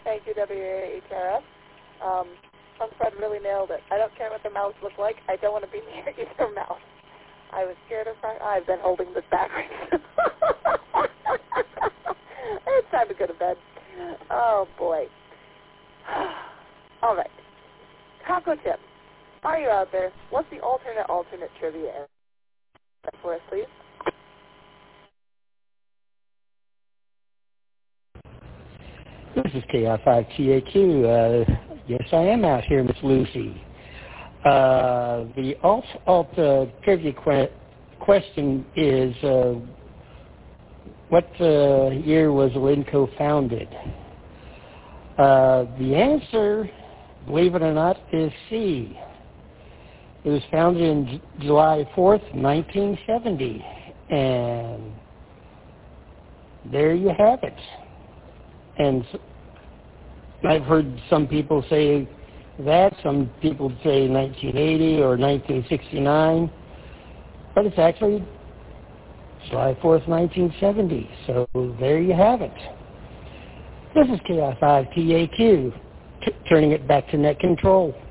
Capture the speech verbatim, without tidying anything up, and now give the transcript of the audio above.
Thank you, W A H R S. Um, Some Fred really nailed it. I don't care what their mouths look like. I don't want to be near either mouth. I was scared of my... I've been holding this backwards. It's time to go to bed. Oh, boy. All right. Taco Tip. Are you out there? What's the alternate alternate trivia for us, please? This is K I five T A Q. Uh, yes, I am out here, Miss Lucy. Uh, the alt, alt uh, trivia que- question is, uh, what uh, year was Linco founded? Uh, the answer, believe it or not, is C. It was founded in J- July fourth, nineteen seventy. And there you have it. And I've heard some people say that, some people say nineteen eighty or nineteen sixty-nine, but it's actually July fourth, nineteen seventy. So there you have it. This is K I five T A Q, t- turning it back to net control.